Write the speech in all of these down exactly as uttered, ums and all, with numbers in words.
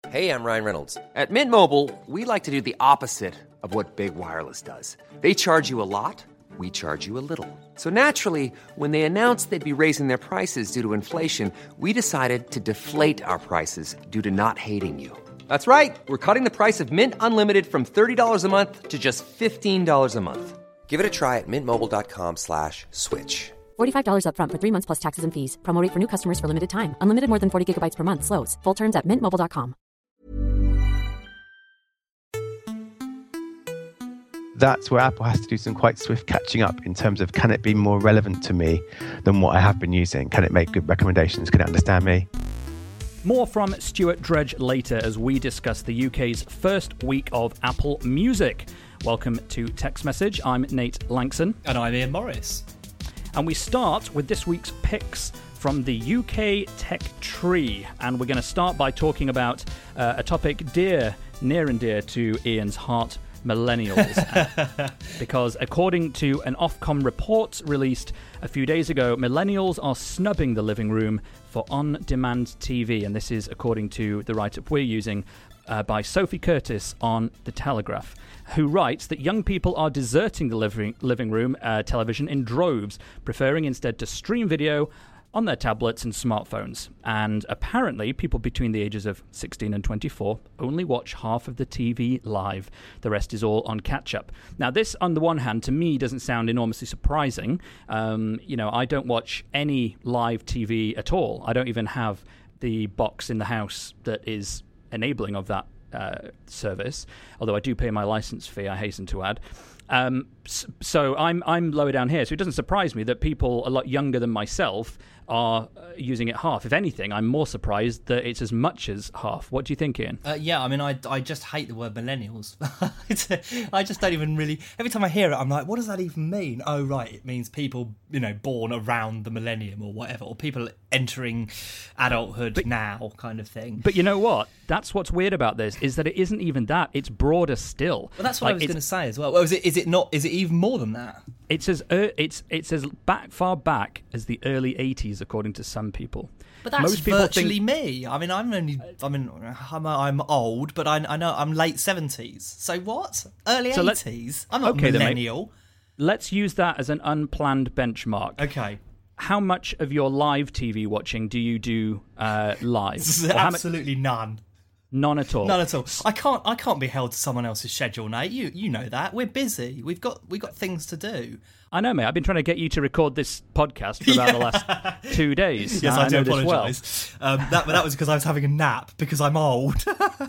Hey, I'm Ryan Reynolds. At Mint Mobile, we like to do the opposite of what Big Wireless does. They charge you a lot, we charge you a little. So naturally, when they announced they'd be raising their prices due to inflation, we decided to deflate our prices due to not hating you. That's right. We're cutting the price of Mint Unlimited from thirty dollars a month to just fifteen dollars a month. Give it a try at mintmobile.com slash switch. forty-five dollars up front for three months plus taxes and fees. Promo rate for new customers for limited time. Unlimited more than forty gigabytes per month. Slows full terms at mint mobile dot com. That's where Apple has to do some quite swift catching up in terms of, can it be more relevant to me than what I have been using? Can it make good recommendations? Can it understand me? More from Stuart Dredge later as we discuss the U K's first week of Apple Music. Welcome to Text Message. I'm Nate Langson. And I'm Ian Morris. And we start with this week's picks from the U K Tech Tree. And we're going to start by talking about uh, a topic dear, near and dear to Ian's heart, millennials. Because according to an Ofcom report released a few days ago, millennials are snubbing the living room for on-demand T V. And this is according to the write-up we're using uh, by Sophie Curtis on The Telegraph, who writes that young people are deserting the living, living room uh, television in droves, preferring instead to stream video on their tablets and smartphones. And apparently, people between the ages of sixteen and twenty-four only watch half of the T V live. The rest is all on catch-up. Now, this, on the one hand, to me, doesn't sound enormously surprising. Um, you know, I don't watch any live T V at all. I don't even have the box in the house that is enabling of that uh, service, although I do pay my license fee, I hasten to add. Um, so I'm I'm lower down here, so it doesn't surprise me that people a lot younger than myself are uh, using it half. If anything, I'm more surprised that it's as much as half. What do you think, Ian? Uh, yeah, I mean, I, I just hate the word millennials. I just don't even really... Every time I hear it, I'm like, what does that even mean? Oh, right, it means people, you know, born around the millennium or whatever, or people entering adulthood but, now kind of thing. But you know what? That's what's weird about this, is that it isn't even that. It's broader still. Well, that's what like, I was going to say as well. Well, is it, is it not... Is it even more than that? It's as uh, it's it's as back far back as the early eighties, according to some people. But that's Most people virtually think... me. I mean, I'm only. I mean, I'm I'm old, but I, I know I'm late seventies. So what? Early so eighties? I'm not okay, a millennial. Then, let's use that as an unplanned benchmark. Okay. How much of your live T V watching do you do uh, live? Absolutely much... none. None at all. None at all. I can't. I can't be held to someone else's schedule, Nate. You you know that we're busy. We've got we've got things to do. I know, mate. I've been trying to get you to record this podcast for about yeah. the last two days. Yes, I, I do I apologise. Well. Um, that that was because I was having a nap because I'm old.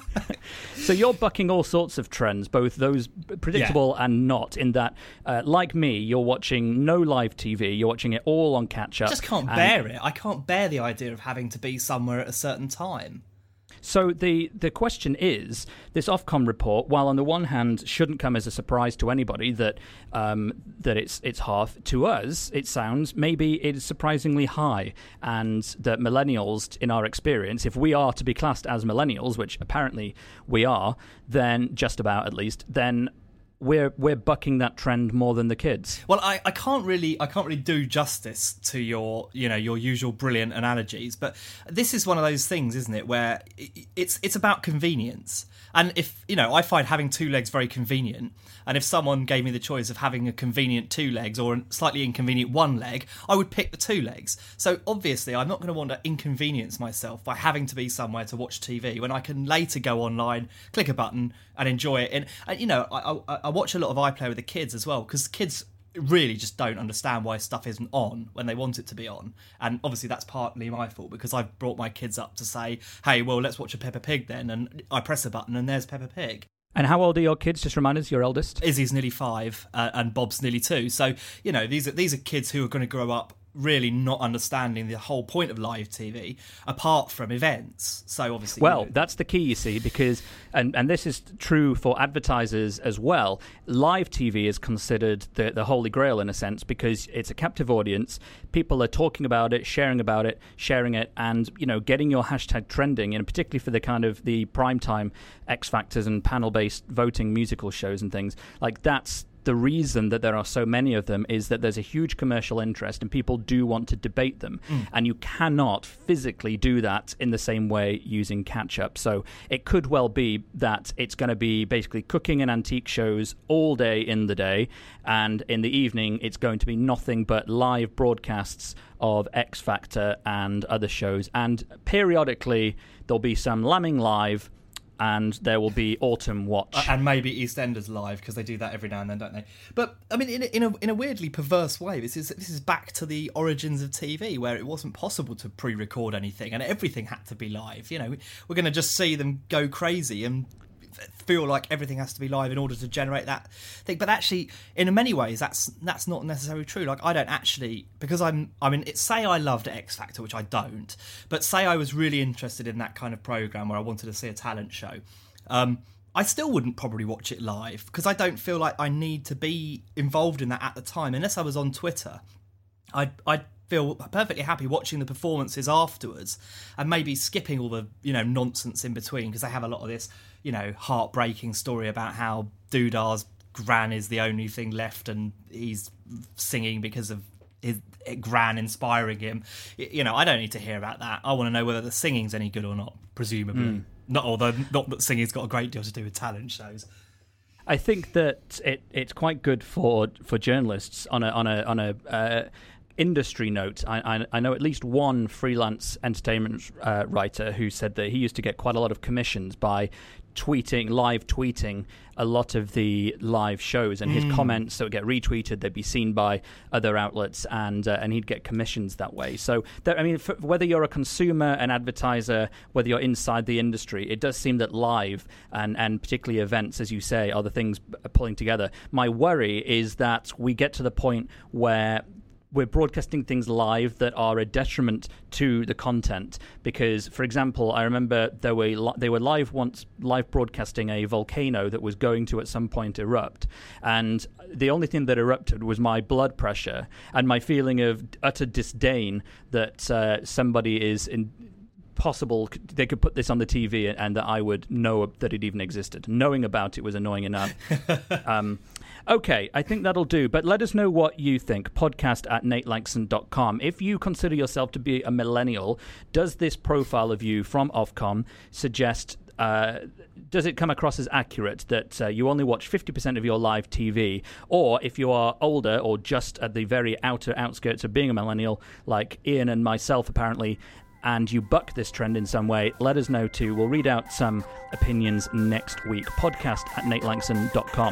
So you're bucking all sorts of trends, both those predictable yeah. and not. In that, uh, like me, you're watching no live T V. You're watching it all on catch up. I just can't and... bear it. I can't bear the idea of having to be somewhere at a certain time. So the, the question is, this Ofcom report, while on the one hand shouldn't come as a surprise to anybody that um, that it's it's half, to us it sounds maybe it is surprisingly high, and that millennials, in our experience, if we are to be classed as millennials, which apparently we are, then just about at least, then we're we're bucking that trend more than the kids. Well, I, I can't really I can't really do justice to your you know your usual brilliant analogies, but this is one of those things, isn't it, where it's it's about convenience. And if you know, I find having two legs very convenient. And if someone gave me the choice of having a convenient two legs or a slightly inconvenient one leg, I would pick the two legs. So obviously, I'm not going to want to inconvenience myself by having to be somewhere to watch T V when I can later go online, click a button, and enjoy it. And, and you know, I, I, I watch a lot of iPlayer with the kids as well, because kids really just don't understand why stuff isn't on when they want it to be on. And obviously that's partly my fault, because I've brought my kids up to say, hey, well, let's watch a Peppa Pig then. And I press a button and there's Peppa Pig. And how old are your kids? Just remind us, your eldest? Izzy's nearly five uh, and Bob's nearly two. So, you know, these are these are kids who are going to grow up really not understanding the whole point of live T V, apart from events. So obviously, well, you know, that's the key, you see, because and and this is true for advertisers as well. Live T V is considered the the holy grail in a sense, because it's a captive audience. People are talking about it, sharing about it, sharing it, and you know, getting your hashtag trending, and particularly for the kind of the primetime X Factors and panel-based voting musical shows and things like that's. the reason that there are so many of them is that there's a huge commercial interest and people do want to debate them. Mm. And you cannot physically do that in the same way using catch-up. So it could well be that it's going to be basically cooking and antique shows all day in the day, and in the evening it's going to be nothing but live broadcasts of X Factor and other shows. And periodically there'll be some Lambing Live, and there will be Autumn Watch. Uh, and maybe EastEnders Live, because they do that every now and then, don't they? But, I mean, in a, in a, in a weirdly perverse way, this is this is back to the origins of T V, where it wasn't possible to pre-record anything, and everything had to be live. You know, we're going to just see them go crazy and feel like everything has to be live in order to generate that thing. But actually, in many ways, that's that's not necessarily true. Like, I don't actually, because I'm, I mean, it's, say I loved X Factor, which I don't, but say I was really interested in that kind of program where I wanted to see a talent show, um, I still wouldn't probably watch it live, because I don't feel like I need to be involved in that at the time. Unless I was on Twitter, I'd, I'd feel perfectly happy watching the performances afterwards and maybe skipping all the, you know, nonsense in between, because they have a lot of this, you know, heartbreaking story about how Doodar's gran is the only thing left and he's singing because of his gran inspiring him. You know, I don't need to hear about that. I want to know whether the singing's any good or not, presumably. Mm. Not although not that singing's got a great deal to do with talent shows. I think that it it's quite good for for journalists on a on a on a uh, industry note. I, I I know at least one freelance entertainment uh, writer who said that he used to get quite a lot of commissions by tweeting, live tweeting a lot of the live shows, and his mm. comments that would get retweeted, they'd be seen by other outlets, and uh, and he'd get commissions that way. So, there, I mean, for, whether you're a consumer, an advertiser, whether you're inside the industry, it does seem that live and, and particularly events, as you say, are the things pulling together. My worry is that we get to the point where we're broadcasting things live that are a detriment to the content. Because, for example, I remember there were li- they were live once live broadcasting a volcano that was going to at some point erupt, and the only thing that erupted was my blood pressure and my feeling of utter disdain that uh, somebody is in. Possible they could put this on the T V and that I would know that it even existed. Knowing about it was annoying enough. um, okay, I think that'll do. But let us know what you think. Podcast at nate langston dot com. If you consider yourself to be a millennial, does this profile of you from Ofcom suggest... Uh, does it come across as accurate that uh, you only watch fifty percent of your live T V? Or if you are older or just at the very outer outskirts of being a millennial, like Ian and myself apparently, and you buck this trend in some way, let us know too. We'll read out some opinions next week. Podcast at nate langston dot com.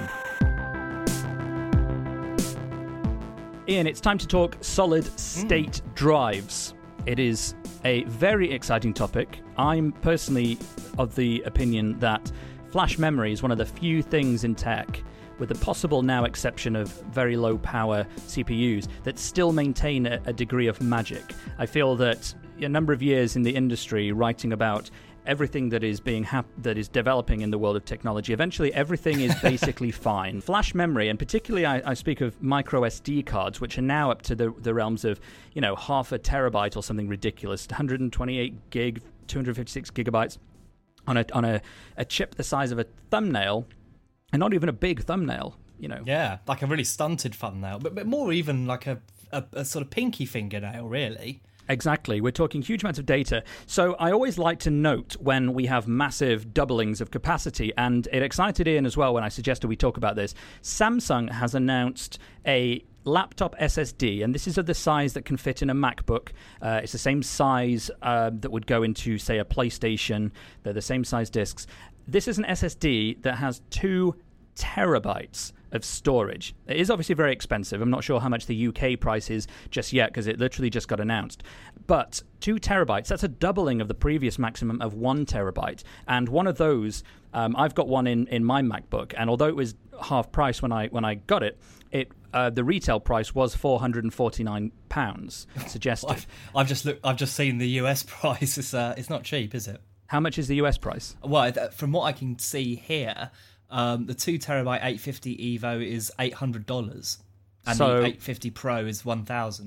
Ian, it's time to talk solid state mm. drives. It is a very exciting topic. I'm personally of the opinion that flash memory is one of the few things in tech, with the possible now exception of very low power C P Us, that still maintain a, a degree of magic. I feel that a number of years in the industry writing about everything that is being hap- that is developing in the world of technology, eventually everything is basically fine. Flash memory, and particularly I, I speak of micro S D cards, which are now up to the, the realms of, you know, half a terabyte or something ridiculous, one hundred twenty-eight gig, two hundred fifty-six gigabytes on a on a, a chip the size of a thumbnail, and not even a big thumbnail, you know. Yeah, like a really stunted thumbnail, but, but more even like a, a, a sort of pinky fingernail, really. Exactly. We're talking huge amounts of data. So I always like to note when we have massive doublings of capacity, and it excited Ian as well when I suggested we talk about this. Samsung has announced a laptop S S D, and this is of the size that can fit in a MacBook. Uh, it's the same size uh, that would go into, say, a PlayStation. They're the same size disks. This is an S S D that has two terabytes of storage. It is obviously very expensive. I'm not sure how much the U K price is just yet because it literally just got announced. But two terabytes, that's a doubling of the previous maximum of one terabyte. And one of those, um, I've got one in, in my MacBook, and although it was half price when I when I got it, it uh, the retail price was four hundred forty-nine pounds suggested. I've, I've just looked. I've just seen the U S price. It's uh, it's not cheap, is it? How much is the U S price? Well, from what I can see here, Um, the two terabyte eight fifty Evo is eight hundred dollars, and so, the eight fifty Pro is one thousand.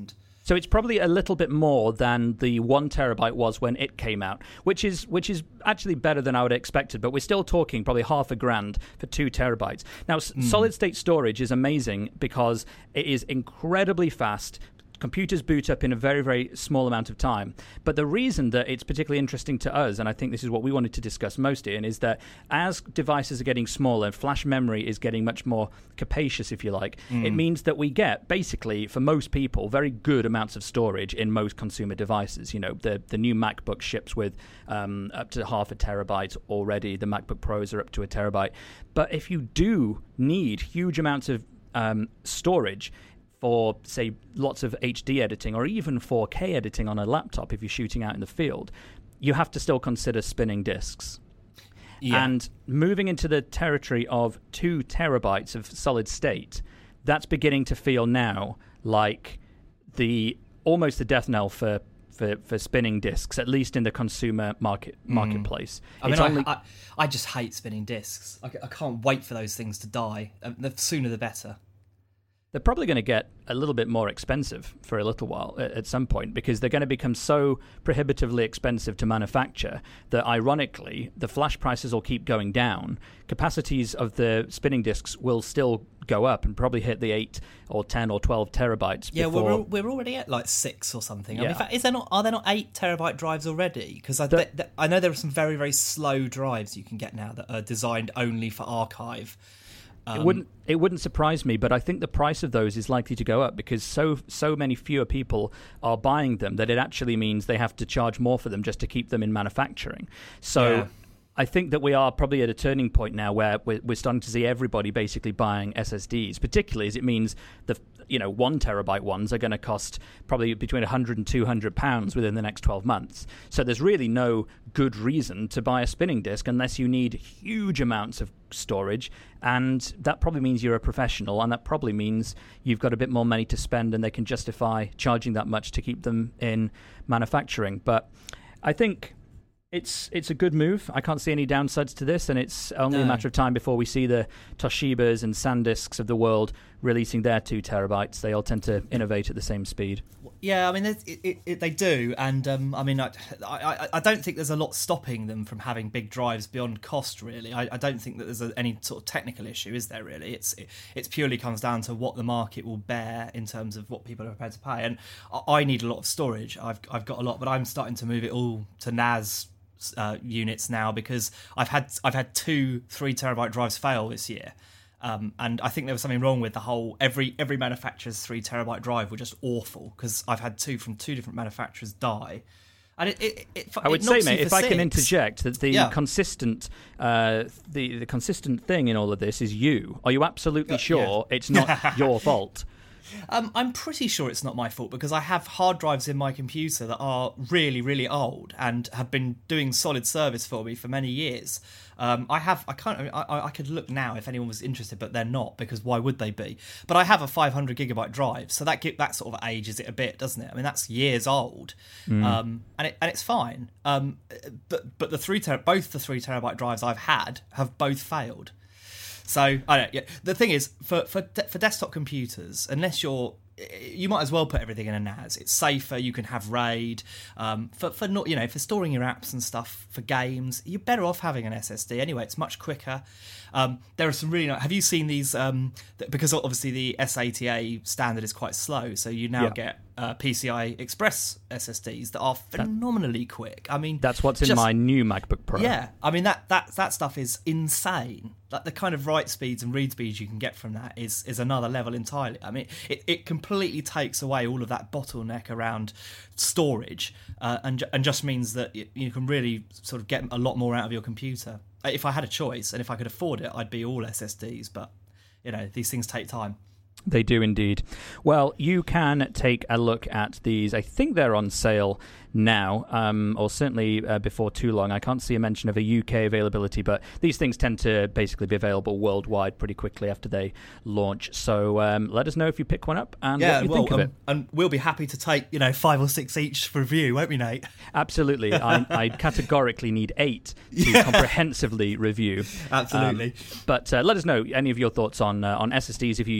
So it's probably a little bit more than the one terabyte was when it came out, which is which is actually better than I would have expected. But we're still talking probably half a grand for two terabytes. Now, mm. solid state storage is amazing because it is incredibly fast. Computers boot up in a very, very small amount of time. But the reason that it's particularly interesting to us, and I think this is what we wanted to discuss most, Ian, is that as devices are getting smaller, flash memory is getting much more capacious, if you like. Mm. It means that we get, basically, for most people, very good amounts of storage in most consumer devices. You know, the, the new MacBook ships with um, up to half a terabyte already. The MacBook Pros are up to a terabyte. But if you do need huge amounts of um, storage, for, say, lots of H D editing or even four K editing on a laptop if you're shooting out in the field, you have to still consider spinning disks. Yeah. And moving into the territory of two terabytes of solid state, that's beginning to feel now like the almost the death knell for for, for spinning disks, at least in the consumer market marketplace. Mm. I mean, it's I, only... I, I just hate spinning disks. I, I can't wait for those things to die. The sooner the better. They're probably going to get a little bit more expensive for a little while at, at some point because they're going to become so prohibitively expensive to manufacture that, ironically, the flash prices will keep going down. Capacities of the spinning disks will still go up and probably hit the eight or ten or twelve terabytes. Yeah, before... we're we're already at like six or something. Yeah. I mean, in fact, is there not are there not eight terabyte drives already? Because I, the... th- I know there are some very very slow drives you can get now that are designed only for archive. Um, it wouldn't it wouldn't surprise me, but I think the price of those is likely to go up because so so many fewer people are buying them that it actually means they have to charge more for them just to keep them in manufacturing. So yeah. I think that we are probably at a turning point now where we're, we're starting to see everybody basically buying S S Ds, particularly as it means the you know one terabyte ones are going to cost probably between one hundred and two hundred pounds within the next twelve months. So there's really no good reason to buy a spinning disk unless you need huge amounts of storage, and that probably means you're a professional, and that probably means you've got a bit more money to spend and they can justify charging that much to keep them in manufacturing. But I think It's it's a good move. I can't see any downsides to this, and it's only no. a matter of time before we see the Toshibas and SanDisks of the world releasing their two terabytes. They all tend to innovate at the same speed. Yeah, I mean, it, it, it, they do, and um, I mean, I, I I don't think there's a lot stopping them from having big drives beyond cost. Really, I, I don't think that there's a, any sort of technical issue, is there? Really, it's it it's purely comes down to what the market will bear in terms of what people are prepared to pay. And I, I need a lot of storage. I've I've got a lot, but I'm starting to move it all to N A S. Uh, units now because I've had I've had two three terabyte drives fail this year, um, and I think there was something wrong with the whole every every manufacturer's three terabyte drive were just awful because I've had two from two different manufacturers die, and it. it, it I would it say, mate, if six. I can interject, that the yeah. consistent uh, the the consistent thing in all of this is you. Are you absolutely uh, sure yeah. it's not your fault? Um, I'm pretty sure it's not my fault because I have hard drives in my computer that are really, really old and have been doing solid service for me for many years. Um, I have, I can't, I, I could look now if anyone was interested, but they're not because why would they be? But I have a five hundred gigabyte drive, so that that sort of ages it a bit, doesn't it? I mean, that's years old, mm. um, and it, and it's fine. Um, but but the three ter- both the three terabyte drives I've had have both failed. So I don't. Yeah, the thing is, for for for desktop computers, unless you're, you might as well put everything in a N A S. It's safer. You can have RAID. Um, for for not you know for storing your apps and stuff for games, you're better off having an S S D anyway. It's much quicker. Um, there are some really nice. Have you seen these? Um, because obviously the S A T A standard is quite slow, so you now yeah. get uh, P C I Express S S Ds that are phenomenally that, quick. I mean, that's what's just, in my new MacBook Pro. Yeah, I mean that that that stuff is insane. Like the kind of write speeds and read speeds you can get from that is is another level entirely. I mean, it, it completely takes away all of that bottleneck around storage, uh, and and just means that you, you can really sort of get a lot more out of your computer. If I had a choice and if I could afford it, I'd be all S S Ds. But you know, these things take time. They do indeed. Well, you can take a look at these. I think they're on sale now, um, or certainly uh, before too long. I can't see a mention of a U K availability, but these things tend to basically be available worldwide pretty quickly after they launch. So um, let us know if you pick one up and yeah, what you well, think of um, it. And we'll be happy to take, you know, five or six each for review, won't we, Nate? Absolutely. I, I categorically need eight to yeah. comprehensively review. Absolutely. Um, but uh, let us know any of your thoughts on uh, on S S Ds if you use them, and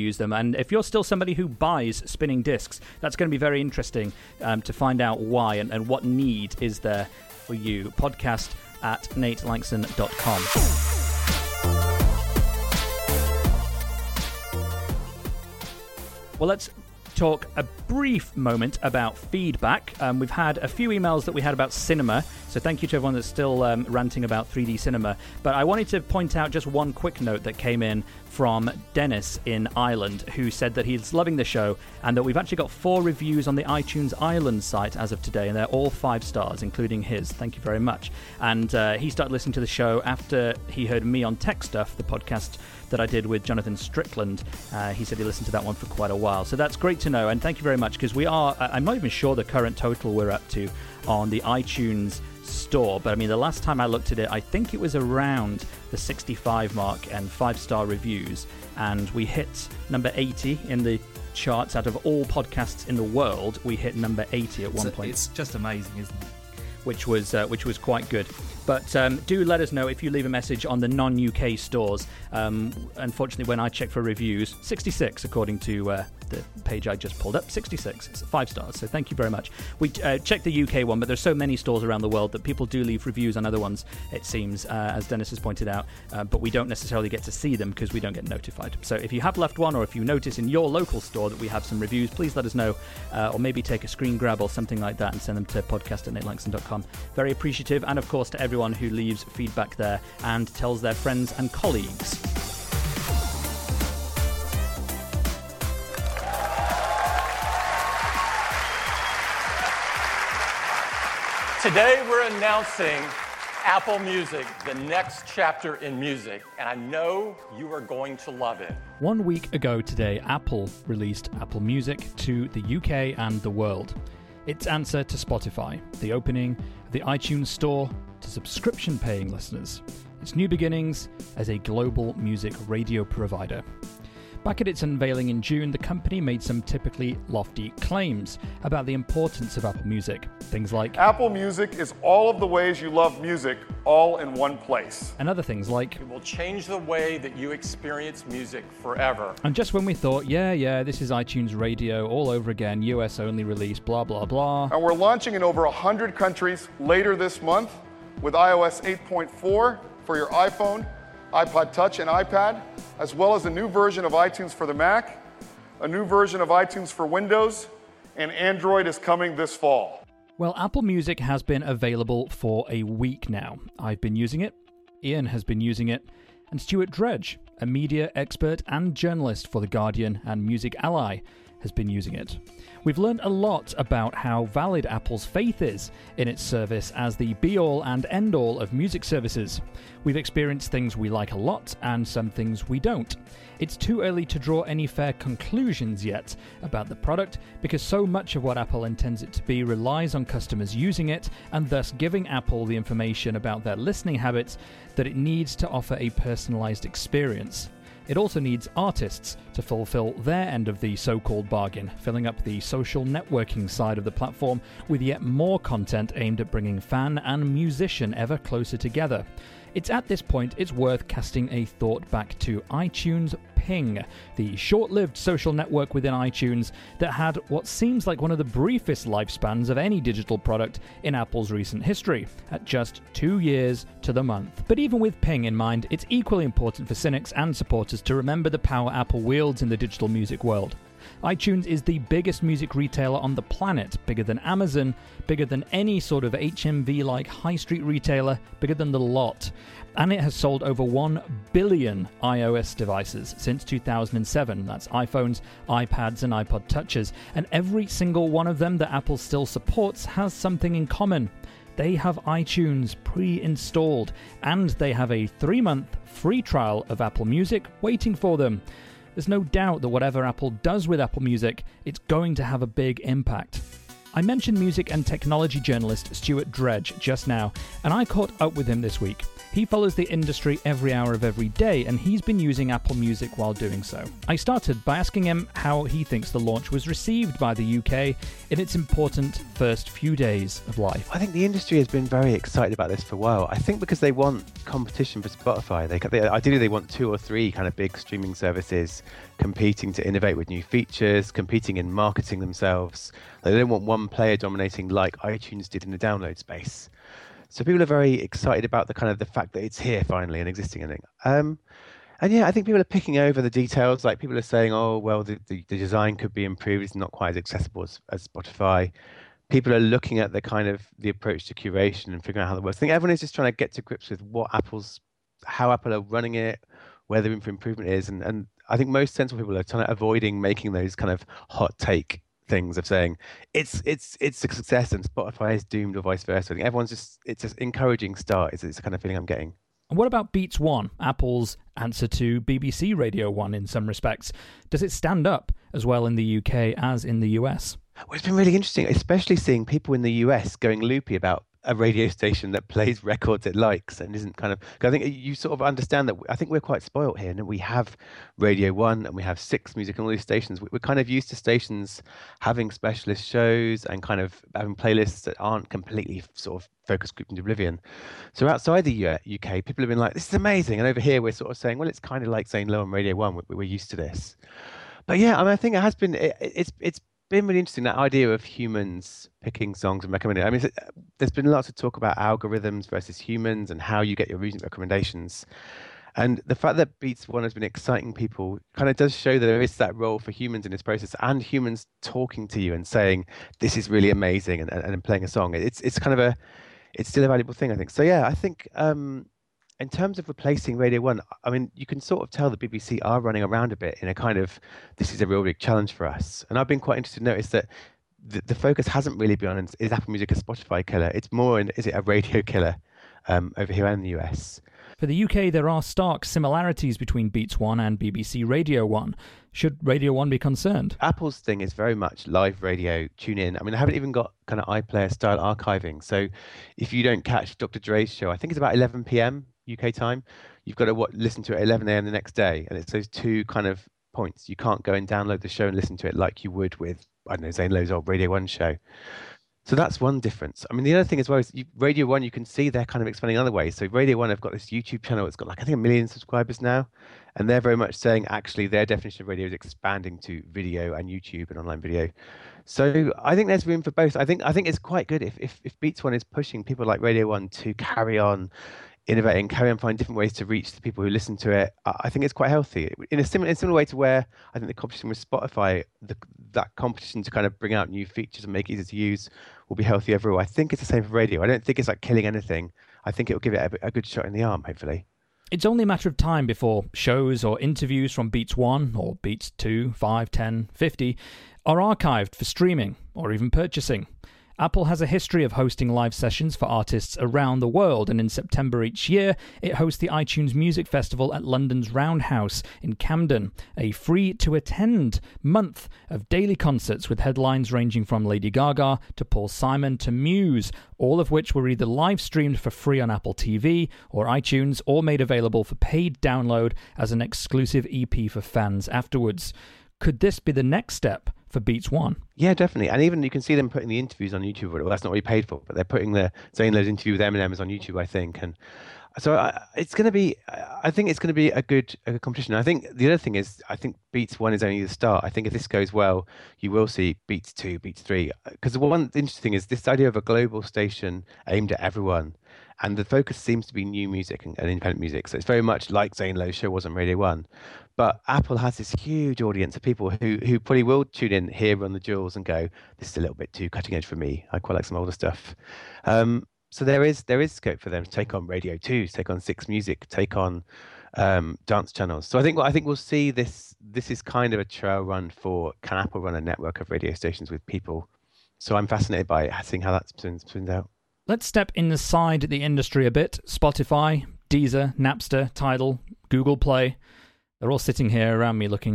And if you're still somebody who buys spinning discs, that's going to be very interesting um, to find out why and, and what need is there for you. Podcast at nate langston dot com. Well, let's talk a brief moment about feedback. Um, we've had a few emails that we had about cinema, so thank you to everyone that's still um, ranting about three D cinema. But I wanted to point out just one quick note that came in from Dennis in Ireland, who said that he's loving the show and that we've actually got four reviews on the iTunes Ireland site as of today, and they're all five stars, including his. Thank you very much. And uh, he started listening to the show after he heard me on Tech Stuff, the podcast that I did with Jonathan Strickland. Uh, he said he listened to that one for quite a while. So that's great to know, and thank you very much, because we are, I'm not even sure the current total we're up to on the iTunes store, but I mean, the last time I looked at it, I think it was around the sixty-five mark and five-star reviews, and we hit number eighty in the charts. Out of all podcasts in the world, we hit number eighty at one so point. It's just amazing, isn't it? Which was uh, which was quite good. But um, do let us know if you leave a message on the non-U K stores. Um, unfortunately, when I check for reviews, sixty-six according to uh, the page I just pulled up. sixty-six, it's five stars. So thank you very much. We uh, checked the U K one, but there's so many stores around the world that people do leave reviews on other ones, it seems, uh, as Dennis has pointed out. Uh, but we don't necessarily get to see them because we don't get notified. So if you have left one, or if you notice in your local store that we have some reviews, please let us know, uh, or maybe take a screen grab or something like that and send them to podcast at nate langston dot com. Very appreciative, and of course to everyone who leaves feedback there and tells their friends and colleagues. Today we're announcing Apple Music, the next chapter in music, and I know you are going to love it. One week ago today, Apple released Apple Music to the U K and the world. Its answer to Spotify, the opening of the iTunes Store to subscription-paying listeners. Its new beginnings as a global music radio provider. Back at its unveiling in June, the company made some typically lofty claims about the importance of Apple Music. Things like, Apple Music is all of the ways you love music, all in one place. And other things like, it will change the way that you experience music forever. And just when we thought, yeah, yeah, this is iTunes Radio all over again, U S only release, blah, blah, blah. And we're launching in over one hundred countries later this month with i O S eight point four for your iPhone, iPod Touch, and iPad, as well as a new version of iTunes for the Mac, a new version of iTunes for Windows, and Android is coming this fall. Well, Apple Music has been available for a week now. I've been using it, Ian has been using it, and Stuart Dredge, a media expert and journalist for The Guardian and Music Ally, has been using it. We've learned a lot about how valid Apple's faith is in its service as the be-all and end-all of music services. We've experienced things we like a lot and some things we don't. It's too early to draw any fair conclusions yet about the product because so much of what Apple intends it to be relies on customers using it and thus giving Apple the information about their listening habits that it needs to offer a personalized experience. It also needs artists to fulfill their end of the so-called bargain, filling up the social networking side of the platform with yet more content aimed at bringing fan and musician ever closer together. It's at this point it's worth casting a thought back to iTunes Ping, the short-lived social network within iTunes that had what seems like one of the briefest lifespans of any digital product in Apple's recent history, at just two years to the month. But even with Ping in mind, it's equally important for cynics and supporters to remember the power Apple wields in the digital music world. iTunes is the biggest music retailer on the planet, bigger than Amazon, bigger than any sort of H M V-like high street retailer, bigger than the lot. And it has sold over one billion iOS devices since two thousand seven. That's iPhones, iPads, and iPod Touches. And every single one of them that Apple still supports has something in common. They have iTunes pre-installed, and they have a three-month free trial of Apple Music waiting for them. There's no doubt that whatever Apple does with Apple Music, it's going to have a big impact. I mentioned music and technology journalist Stuart Dredge just now, and I caught up with him this week. He follows the industry every hour of every day, and he's been using Apple Music while doing so. I started by asking him how he thinks the launch was received by the U K in its important first few days of life. I think the industry has been very excited about this for a while. I think because they want competition for Spotify. They, they ideally they want two or three kind of big streaming services competing to innovate with new features, competing in marketing themselves. They don't want one player dominating like iTunes did in the download space. So people are very excited about the kind of the fact that it's here finally and existing. I think. Um, and yeah, I think people are picking over the details. Like people are saying, oh, well, the, the, the design could be improved. It's not quite as accessible as, as Spotify. People are looking at the kind of the approach to curation and figuring out how that works. I think everyone is just trying to get to grips with what Apple's, how Apple are running it, where the room for improvement is. And, and I think most sensible people are trying to avoiding making those kind of hot take things of saying it's it's it's a success and Spotify is doomed or vice versa. I think everyone's just, it's an encouraging start. It's, it's the kind of feeling I'm getting. And what about Beats One, Apple's answer to B B C Radio One in some respects? Does it stand up as well in the U K as in the U S? Well, it's been really interesting, especially seeing people in the U S going loopy about a radio station that plays records it likes and isn't kind of... I think you sort of understand that. I think we're quite spoilt here, and we have Radio One and we have Six Music and all these stations. We're kind of used to stations having specialist shows and kind of having playlists that aren't completely sort of focus grouped into oblivion. So outside the U K, people have been like, this is amazing. And over here, we're sort of saying, well, it's kind of like saying low on Radio One. We're, we're used to this. But yeah, I mean, I think it has been... It, it's it's been really interesting, that idea of humans picking songs and recommending. I mean, there's been lots of talk about algorithms versus humans and how you get your music recommendations. And the fact that Beats One has been exciting people kind of does show that there is that role for humans in this process, and humans talking to you and saying, this is really amazing, and, and, and playing a song. It's it's kind of a, it's still a valuable thing, I think. So yeah, I think um, in terms of replacing Radio One, I mean, you can sort of tell the B B C are running around a bit in a kind of, this is a real big challenge for us. And I've been quite interested to notice that the, the focus hasn't really been on, is Apple Music a Spotify killer? It's more in, is it a radio killer um, over here and in the U S? For the U K, there are stark similarities between Beats One and B B C Radio One. Should Radio One be concerned? Apple's thing is very much live radio, tune in. I mean, I haven't even got kind of iPlayer style archiving. So if you don't catch Doctor Dre's show, I think it's about eleven p.m. U K time, you've got to what, listen to it at eleven a.m. the next day. And it's those two kind of points. You can't go and download the show and listen to it like you would with, I don't know, Zane Lowe's old Radio One show. So that's one difference. I mean, the other thing as well is you, Radio One, you can see they're kind of expanding other ways. So Radio One have got this YouTube channel. It's got like, I think, a million subscribers now. And they're very much saying, actually, their definition of radio is expanding to video and YouTube and online video. So I think there's room for both. I think I think it's quite good if, if, if Beats One is pushing people like Radio One to carry on innovating, carry on finding different ways to reach the people who listen to it. I think it's quite healthy in a similar, in a similar way to where I think the competition with Spotify, the, that competition to kind of bring out new features and make it easier to use will be healthy overall. I think it's the same for radio. I don't think it's like killing anything. I think it will give it a, a good shot in the arm, hopefully. It's only a matter of time before shows or interviews from Beats One or Beats Two, Five, Ten, Fifty are archived for streaming or even purchasing. Apple has a history of hosting live sessions for artists around the world, and in September each year, it hosts the iTunes Music Festival at London's Roundhouse in Camden, a free-to-attend month of daily concerts with headlines ranging from Lady Gaga to Paul Simon to Muse, all of which were either live-streamed for free on Apple T V or iTunes, or made available for paid download as an exclusive E P for fans afterwards. Could this be the next step for Beats One? Yeah, definitely. And even you can see them putting the interviews on YouTube. Well, that's not what you paid for, but they're putting the Zane Lowe's interview with Eminem is on YouTube, I think. And so I, it's going to be, I think it's going to be a good, a good competition. I think the other thing is, I think Beats One is only the start. I think if this goes well, you will see Beats Two, Beats Three. Because the one interesting thing is this idea of a global station aimed at everyone. And the focus seems to be new music and, and independent music. So it's very much like Zane Lowe's show was on Radio One. But Apple has this huge audience of people who, who probably will tune in here on the Jewels and go, this is a little bit too cutting edge for me. I quite like some older stuff. Um, so there is there is scope for them to take on Radio Two, take on Six Music, take on um, dance channels. So I think I think we'll see this. This is kind of a trail run for, can Apple run a network of radio stations with people? So I'm fascinated by it, seeing how that spins, spins out. Let's step inside the industry a bit. Spotify, Deezer, Napster, Tidal, Google Play. They're all sitting here around me looking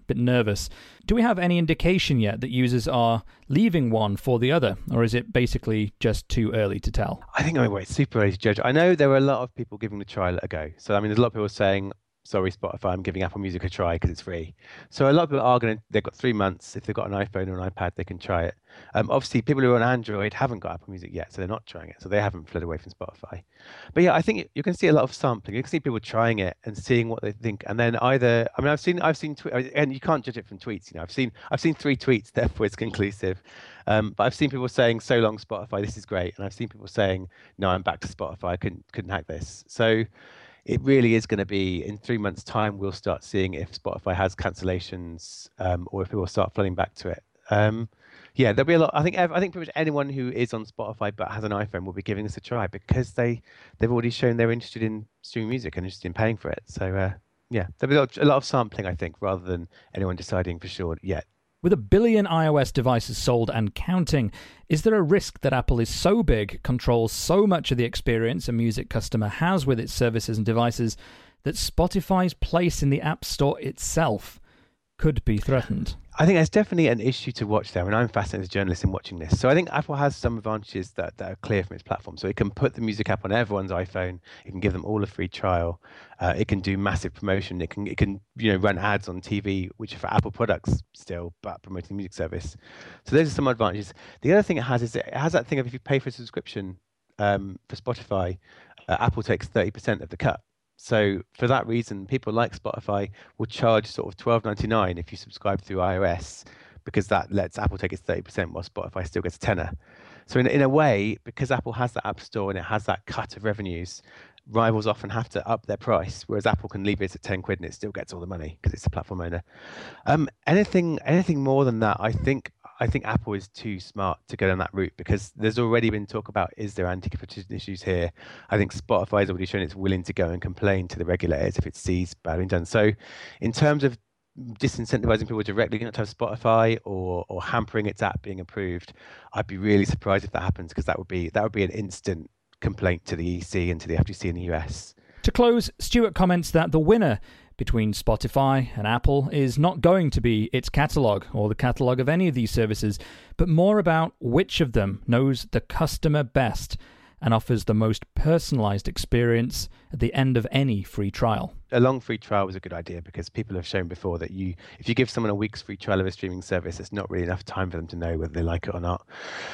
bit nervous. Do we have any indication yet that users are leaving one for the other, or is it basically just too early to tell? I think, I mean, wait, it's super early to judge. I know there were a lot of people giving the trial a go. So, I mean, there's a lot of people saying, sorry, Spotify, I'm giving Apple Music a try because it's free. So a lot of people are going to, they've got three months. If they've got an iPhone or an iPad, they can try it. Um, obviously, people who are on Android haven't got Apple Music yet, so they're not trying it. So they haven't fled away from Spotify. But yeah, I think you can see a lot of sampling. You can see people trying it and seeing what they think. And then either, I mean, I've seen, I've seen, tw- and you can't judge it from tweets. You know, I've seen, I've seen three tweets, therefore it's conclusive. Um, but I've seen people saying, so long Spotify, this is great. And I've seen people saying, no, I'm back to Spotify. I couldn't, couldn't hack this. So it really is going to be in three months' time, we'll start seeing if Spotify has cancellations um, or if people start flooding back to it. Um, yeah, there'll be a lot. I think I think pretty much anyone who is on Spotify but has an iPhone will be giving this a try because they, they've already shown they're interested in streaming music and interested in paying for it. So, uh, yeah, there'll be a lot, a lot of sampling, I think, rather than anyone deciding for sure yet. With a billion iOS devices sold and counting, is there a risk that Apple is so big, controls so much of the experience a music customer has with its services and devices, that Spotify's place in the App Store itself could be threatened? I think there's definitely an issue to watch there, and I'm fascinated as a journalist in watching this. So I think Apple has some advantages that, that are clear from its platform. So it can put the music app on everyone's iPhone. It can give them all a free trial. Uh, it can do massive promotion. It can it can you know run ads on T V, which are for Apple products still, but promoting the music service. So those are some advantages. The other thing it has is it has that thing of if you pay for a subscription um, for Spotify, uh, Apple takes thirty percent of the cut. So for that reason, people like Spotify will charge sort of twelve ninety-nine if you subscribe through iOS, because that lets Apple take its thirty percent while Spotify still gets a tenner. So in, in a way, because Apple has that App Store and it has that cut of revenues, rivals often have to up their price, whereas Apple can leave it at ten quid and it still gets all the money because it's a platform owner. Um, anything anything more than that, I think I think Apple is too smart to go down that route because there's already been talk about, is there anti-competition issues here? I think Spotify has already shown it's willing to go and complain to the regulators if it sees bad being done. So in terms of disincentivizing people directly not to have Spotify or or hampering its app being approved, I'd be really surprised if that happens because that would be that would be an instant complaint to the E C and to the F T C in the U S. To close, Stuart comments that the winner between Spotify and Apple is not going to be its catalogue or the catalogue of any of these services, but more about which of them knows the customer best and offers the most personalised experience at the end of any free trial. A long free trial was a good idea because people have shown before that you, if you give someone a week's free trial of a streaming service, it's not really enough time for them to know whether they like it or not.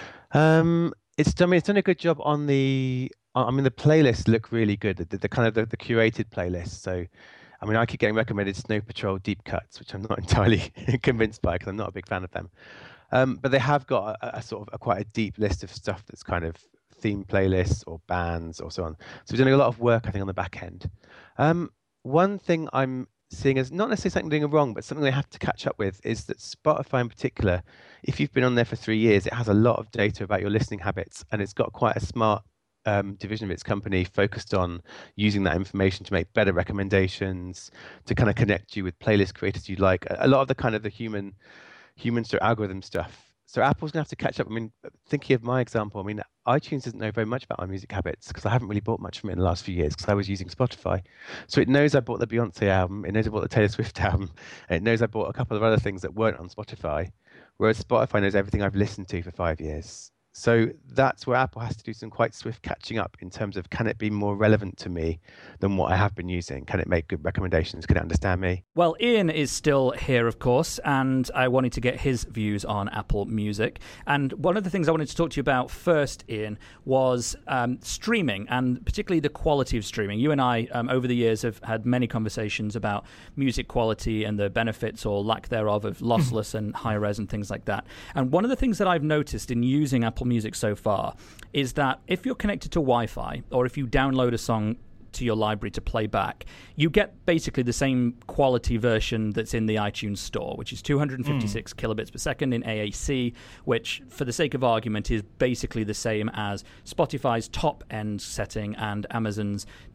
Um, it's, I mean, it's done a good job on the, I mean, the playlists look really good, the, the kind of the, the curated playlist. So, I mean, I keep getting recommended Snow Patrol deep cuts, which I'm not entirely convinced by because I'm not a big fan of them. Um, but they have got a, a sort of a, quite a deep list of stuff that's kind of theme playlists or bands or so on. So we're doing a lot of work, I think, on the back end. Um, one thing I'm seeing as not necessarily something doing wrong, but something they have to catch up with is that Spotify in particular, if you've been on there for three years, it has a lot of data about your listening habits, and it's got quite a smart Um, division of its company focused on using that information to make better recommendations, to kind of connect you with playlist creators you like. A lot of the kind of the human, human sort of algorithm stuff. So Apple's going to have to catch up. I mean, thinking of my example, I mean, iTunes doesn't know very much about my music habits because I haven't really bought much from it in the last few years because I was using Spotify. So it knows I bought the Beyonce album, it knows I bought the Taylor Swift album, and it knows I bought a couple of other things that weren't on Spotify, whereas Spotify knows everything I've listened to for five years. So that's where Apple has to do some quite swift catching up in terms of, can it be more relevant to me than what I have been using? Can it make good recommendations? Can it understand me? Well, Ian is still here, of course, and I wanted to get his views on Apple Music. And one of the things I wanted to talk to you about first, Ian, was um, streaming, and particularly the quality of streaming. You and I, um, over the years, have had many conversations about music quality and the benefits or lack thereof of lossless and high-res and things like that. And one of the things that I've noticed in using Apple Music so far is that if you're connected to Wi-Fi or if you download a song to your library to play back, you get basically the same quality version that's in the iTunes store, which is two hundred fifty-six mm. kilobits per second in A A C, which, for the sake of argument, is basically the same as Spotify's top-end setting and Amazon's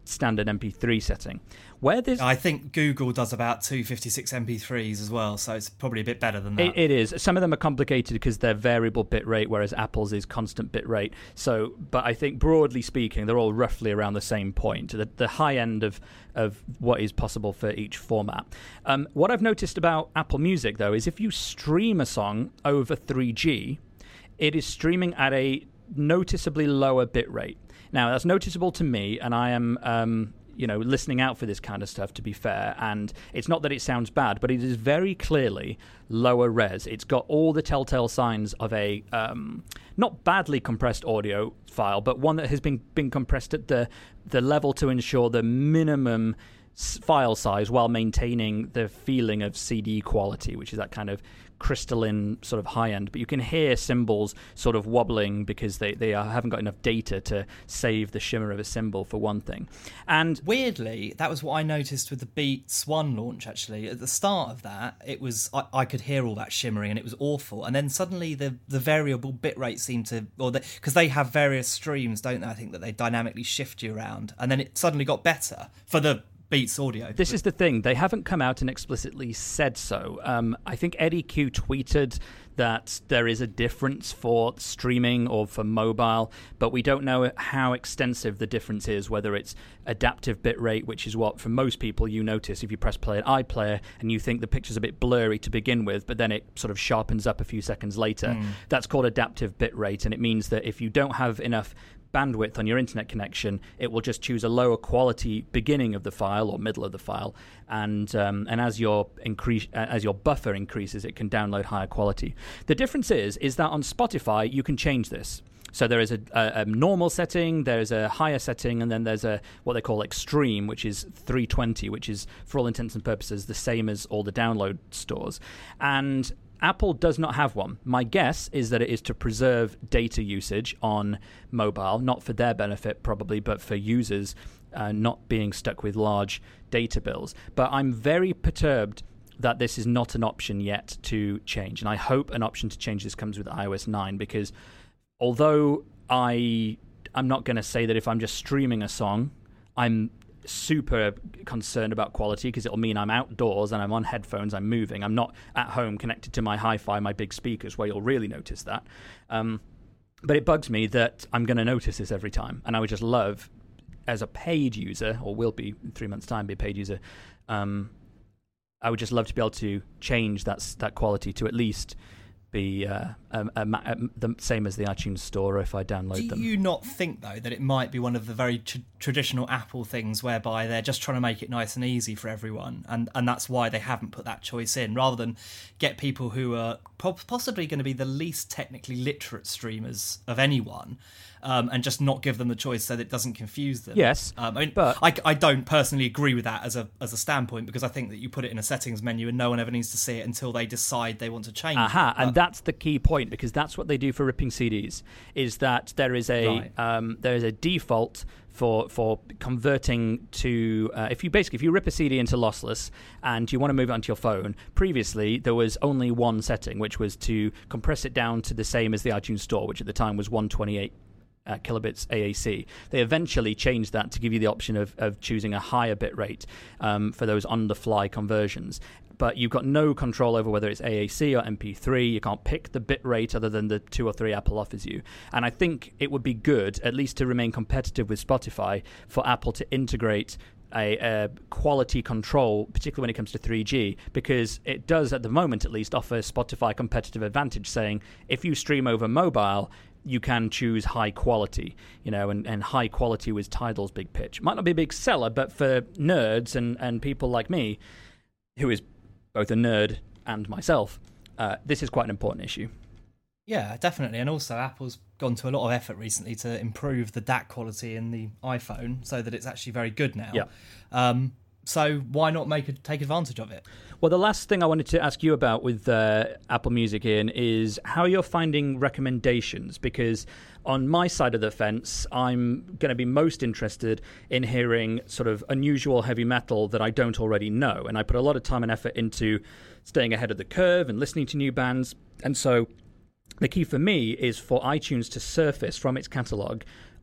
standard M P three setting. Where this, I think Google does about two fifty-six M P threes as well, so it's probably a bit better than that. It, it is. Some of them are complicated because they're variable bit rate, whereas Apple's is constant bit rate. So, but I think broadly speaking, they're all roughly around the same point, the, the high end of of what is possible for each format. Um, what I've noticed about Apple Music, though, is if you stream a song over three G, it is streaming at a noticeably lower bit rate. Now, that's noticeable to me, and I am, um, you know, listening out for this kind of stuff, to be fair. And it's not that it sounds bad, but it is very clearly lower res. It's got all the telltale signs of a um, not badly compressed audio file, but one that has been, been compressed at the the level to ensure the minimum file size while maintaining the feeling of C D quality, which is that kind of crystalline sort of high end. But you can hear cymbals sort of wobbling because they, they are, haven't got enough data to save the shimmer of a cymbal, for one thing. And weirdly, that was what I noticed with the Beats One launch, actually. At the start of that, it was I, I could hear all that shimmering and it was awful. And then suddenly the, the variable bitrate seemed to, or because they, they have various streams, don't they? I think that they dynamically shift you around. And then it suddenly got better for the Beats audio. This is the thing. They haven't come out and explicitly said so. Um, I think Eddie Q tweeted that there is a difference for streaming or for mobile, but we don't know how extensive the difference is, whether it's adaptive bitrate, which is what, for most people, you notice if you press play at iPlayer and you think the picture's a bit blurry to begin with, but then it sort of sharpens up a few seconds later. Mm. That's called adaptive bitrate, and it means that if you don't have enough bandwidth on your internet connection, it will just choose a lower quality beginning of the file or middle of the file, and um, and as your increase as your buffer increases, it can download higher quality. The difference is is that on Spotify you can change this. So there is a, a, a normal setting, there's a higher setting, and then there's a what they call extreme, which is three twenty, which is for all intents and purposes the same as all the download stores. And Apple does not have one. My guess is that it is to preserve data usage on mobile, not for their benefit probably, but for users uh, not being stuck with large data bills. But I'm very perturbed that this is not an option yet to change. And I hope an option to change this comes with i O S nine, because although I, I'm not going to say that if I'm just streaming a song, I'm super concerned about quality, because it'll mean I'm outdoors and I'm on headphones, I'm moving, I'm not at home connected to my hi-fi, my big speakers, where you'll really notice that. Um, but it bugs me that I'm going to notice this every time, and I would just love, as a paid user, or will be in three months' time be a paid user, um, I would just love to be able to change that that quality to at least be uh, a, a, a, the same as the iTunes Store if I download Do them. Do you not think, though, that it might be one of the very tr- traditional Apple things whereby they're just trying to make it nice and easy for everyone, and, and that's why they haven't put that choice in, rather than get people who are po- possibly going to be the least technically literate streamers of anyone, um, and just not give them the choice so that it doesn't confuse them? Yes, um, I mean, but I, I don't personally agree with that as a as a standpoint, because I think that you put it in a settings menu and no one ever needs to see it until they decide they want to change Aha, it. And that's the key point, because that's what they do for ripping C Ds, is that there is a Right. um, there is a default for for converting to uh, if you basically if you rip a C D into lossless and you want to move it onto your phone. Previously there was only one setting, which was to compress it down to the same as the iTunes Store, which at the time was one twenty-eight Uh, kilobits A A C. They eventually changed that to give you the option of, of choosing a higher bit rate um, for those on-the-fly conversions. But you've got no control over whether it's A A C or M P three. You can't pick the bit rate other than the two or three Apple offers you. And I think it would be good, at least to remain competitive with Spotify, for Apple to integrate A, a quality control, particularly when it comes to three G, because it does, at the moment at least, offer Spotify competitive advantage, saying if you stream over mobile, you can choose high quality, you know, and, and high quality was Tidal's big pitch. Might not be a big seller, but for nerds and, and people like me, who is both a nerd and myself, uh, this is quite an important issue. Yeah, definitely. And also Apple's gone to a lot of effort recently to improve the D A C quality in the iPhone so that it's actually very good now. Yeah. Um, so why not make it, take advantage of it? Well, the last thing I wanted to ask you about with uh, Apple Music, Ian, is how you're finding recommendations, because on my side of the fence, I'm going to be most interested in hearing sort of unusual heavy metal that I don't already know. And I put a lot of time and effort into staying ahead of the curve and listening to new bands. And so the key for me is for iTunes to surface from its catalogue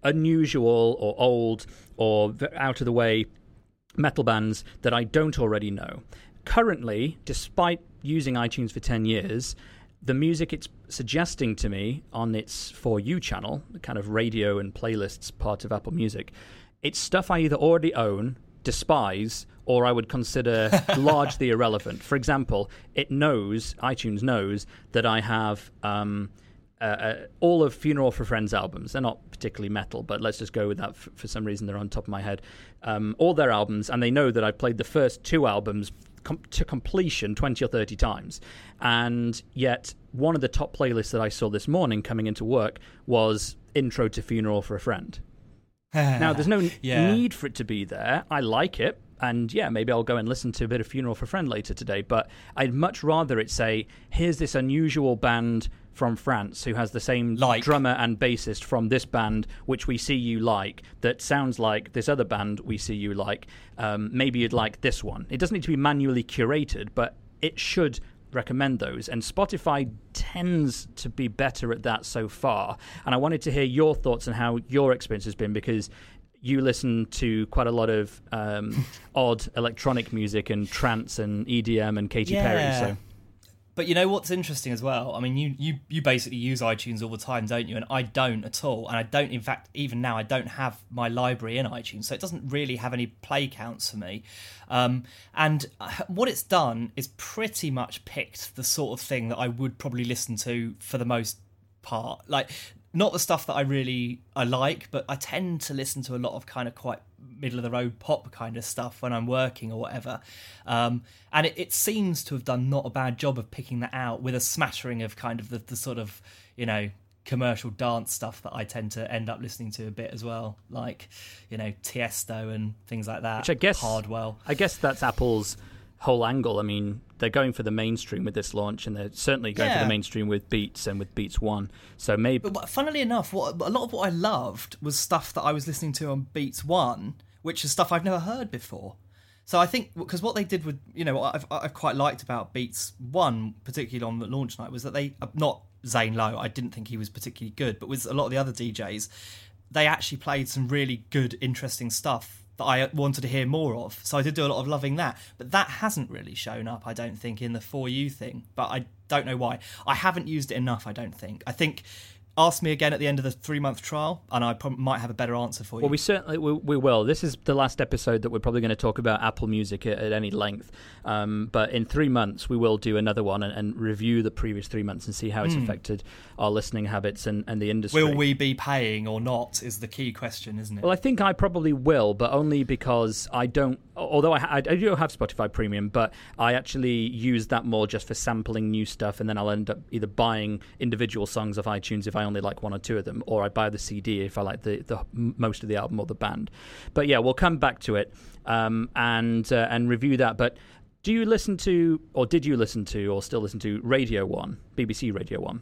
unusual or old or out of the way metal bands that I don't already know. Currently, despite using iTunes for ten years, the music it's suggesting to me on its For You channel, the kind of radio and playlists part of Apple Music, it's stuff I either already own, despise, or I would consider largely irrelevant. For example, it knows, iTunes knows, that I have um, uh, uh, all of Funeral for Friends albums. They're not particularly metal, but let's just go with that. F- for some reason, they're on top of my head. Um, all their albums, and they know that I've played the first two albums com- to completion twenty or thirty times. And yet, one of the top playlists that I saw this morning coming into work was Intro to Funeral for a Friend. Now, there's no yeah. need for it to be there. I like it. And yeah, maybe I'll go and listen to a bit of Funeral for a Friend later today. But I'd much rather it say, here's this unusual band from France who has the same like. drummer and bassist from this band, which we see you like, that sounds like this other band we see you like. Um, maybe you'd like this one. It doesn't need to be manually curated, but it should recommend those. And Spotify tends to be better at that so far. And I wanted to hear your thoughts on how your experience has been, because you listen to quite a lot of um, odd electronic music and trance and E D M and Katy yeah. Perry. So, but you know what's interesting as well? I mean, you, you you basically use iTunes all the time, don't you? And I don't at all. And I don't, in fact, even now, I don't have my library in iTunes, so it doesn't really have any play counts for me. Um, and what it's done is pretty much picked the sort of thing that I would probably listen to for the most part. Like, not the stuff that I really I like, but I tend to listen to a lot of kind of quite middle of the road pop kind of stuff when I'm working or whatever. Um, and it, it seems to have done not a bad job of picking that out, with a smattering of kind of the, the sort of, you know, commercial dance stuff that I tend to end up listening to a bit as well, like, you know, Tiesto and things like that. Which I guess Hardwell. I guess that's Apple's whole angle. I mean, they're going for the mainstream with this launch, and they're certainly going yeah. for the mainstream with Beats and with Beats One. So maybe, but funnily enough, what a lot of what I loved was stuff that I was listening to on Beats One, which is stuff I've never heard before. So I think, because what they did with, you know, what I've, I've quite liked about Beats One, particularly on the launch night, was that they, not Zane Lowe, I didn't think he was particularly good, but with a lot of the other D Js, they actually played some really good, interesting stuff that I wanted to hear more of. So I did do a lot of loving that. But that hasn't really shown up, I don't think, in the For You thing. But I don't know why. I haven't used it enough, I don't think. I think, ask me again at the end of the three-month trial, and I probably might have a better answer for you. Well, we certainly we, we will. This is the last episode that we're probably going to talk about Apple Music at, at any length. Um, but in three months, we will do another one and, and review the previous three months and see how it's mm. affected our listening habits and, and the industry. Will we be paying or not is the key question, isn't it? Well, I think I probably will, but only because I don't... Although I, I do have Spotify Premium, but I actually use that more just for sampling new stuff, and then I'll end up either buying individual songs off iTunes if I only like one or two of them, or I buy the C D if I like the, the most of the album or the band. But yeah, we'll come back to it um, and uh, and review that. But do you listen to, or did you listen to, or still listen to Radio One, B B C Radio One?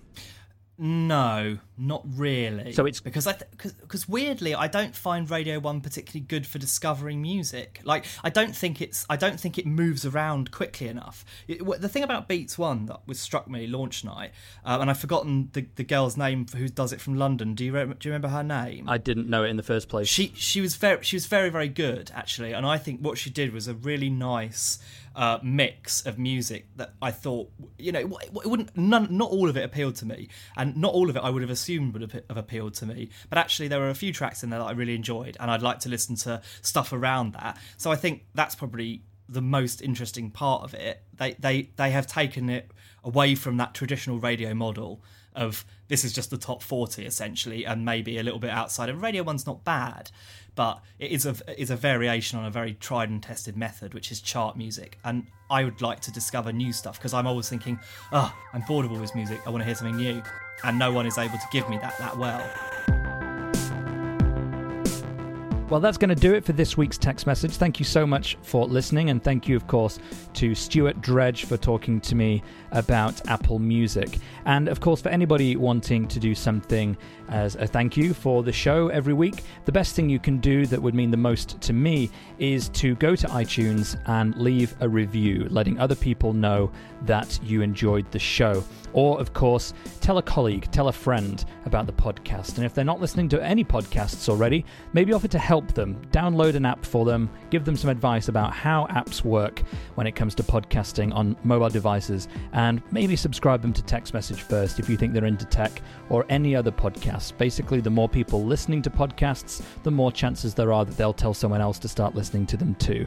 No, not really. So it's because I because th- weirdly I don't find Radio One particularly good for discovering music. Like I don't think it's I don't think it moves around quickly enough. It, w- the thing about Beats One that was struck me launch night, um, and I've forgotten the, the girl's name for who does it from London. Do you re- do you remember her name? I didn't know it in the first place. She she was very she was very very good actually, and I think what she did was a really nice Uh, mix of music that I thought, you know, it wouldn't, none, not all of it appealed to me, and not all of it I would have assumed would have appealed to me, but actually there were a few tracks in there that I really enjoyed, and I'd like to listen to stuff around that. So I think that's probably the most interesting part of it. They they they have taken it away from that traditional radio model of this is just the top forty essentially, and maybe a little bit outside of. Radio One's not bad, but it is a is a variation on a very tried and tested method, which is chart music. And I would like to discover new stuff, because I'm always thinking, oh, I'm bored of all this music, I want to hear something new, and no one is able to give me that that well. Well, that's going to do it for this week's text message. Thank you so much for listening, and thank you, of course, to Stuart Dredge for talking to me about Apple Music. And, of course, for anybody wanting to do something as a thank you for the show every week, the best thing you can do that would mean the most to me is to go to iTunes and leave a review, letting other people know that you enjoyed the show. Or, of course, tell a colleague, tell a friend about the podcast. And if they're not listening to any podcasts already, maybe offer to help them. Download an app for them, give them some advice about how apps work when it comes to podcasting on mobile devices, and maybe subscribe them to Text Message First if you think they're into tech or any other podcasts. Basically, the more people listening to podcasts, the more chances there are that they'll tell someone else to start listening to them too.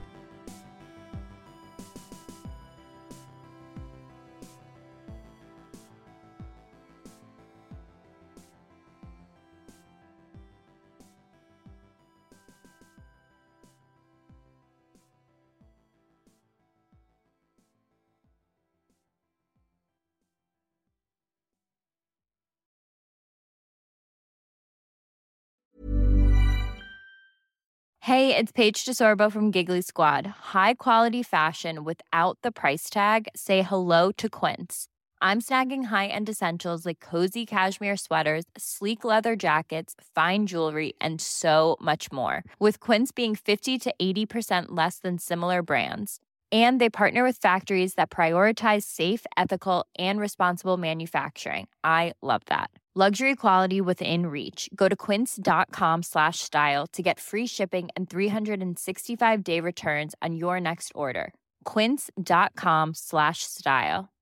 Hey, it's Paige DeSorbo from Giggly Squad. High quality fashion without the price tag. Say hello to Quince. I'm snagging high-end essentials like cozy cashmere sweaters, sleek leather jackets, fine jewelry, and so much more. With Quince being fifty to eighty percent less than similar brands. And they partner with factories that prioritize safe, ethical, and responsible manufacturing. I love that. Luxury quality within reach. Go to quince.com slash style to get free shipping and three sixty-five day returns on your next order. Quince.com slash style.